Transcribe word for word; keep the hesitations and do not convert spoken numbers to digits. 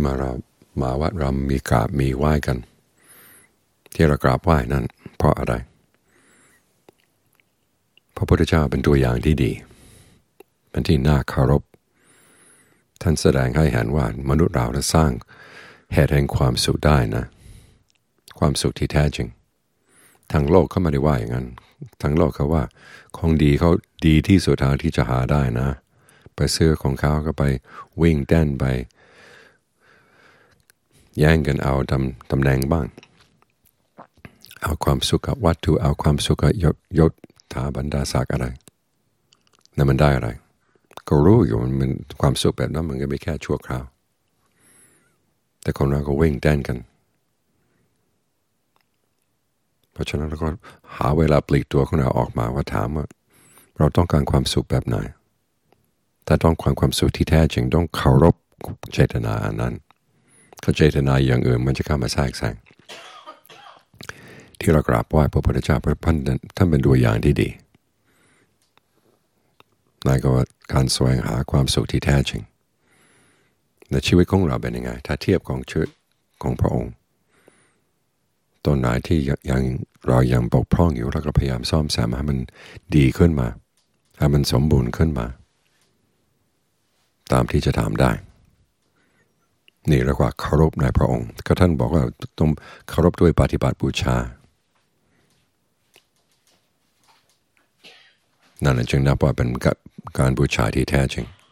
มาเรามาวัดเรามีกราบมีไหว้กันที่เรากราบไหว้นั้นเพราะอะไรพระพุทธเจ้าเป็นตัวอย่างที่ดีเป็นที่น่าเคารพท่านแสดงให้เห็นว่ามนุษย์เราจะสร้างเหตุแห่งความสุขได้นะความสุขที่แท้จริงทั้งโลกเขาไม่ได้ว่าอย่างนั้นทั้งโลกเขาว่าของดีเขาดีที่สุดเท่าที่จะหาได้นะไปซื้อของเขาก็ไปวิ่งเต้นไปแย่งกันเอาตำตำแหน่งบ้างเอาความสุขกับวัตถุเอาความสุขกับยศยศถาบรรดาศักดิ์อะไรนั่นมันได้อะไรก็รู้อยู่มันเป็นความสุขแบบนั้นมันก็ไม่แค่ชั่วคราวแต่คนเราก็วิ่งเต้นกันเพราะฉะนั้นเราก็หาเวลาปลีกตัวของเราออกมาว่าถามว่าเราต้องการความสุขแบบไหนถ้าต้องการความสุขที่แท้จริงต้องเคารพเจตนาอันนั้นถ้าเจตนาอย่างอื่นมันจะเข้ามาแทรกแซงที่เรากราบไหว้พระพุทธเจ้าพระพันท่านเป็นตัวอย่างที่ดีนั่นก็ว่าการแสวงหาความสุขที่แท้จริงในชีวิตของเราเป็นยังไงถ้าเทียบของชีวิตของพระองค์ตอนไหนที่ยังเรายังบกพร่องอยู่เราก็พยายามซ่อมแซมให้มันดีขึ้นมาให้มันสมบูรณ์ขึ้นมาตามที่จะทำได้นี่เรียกว่าเคารพในพระองค์ก็ท่านบอกว่าต้องเคารพด้วยปฏิบัติบูชานั่นจึงนับว่าเป็นการบูชาที่แท้จริง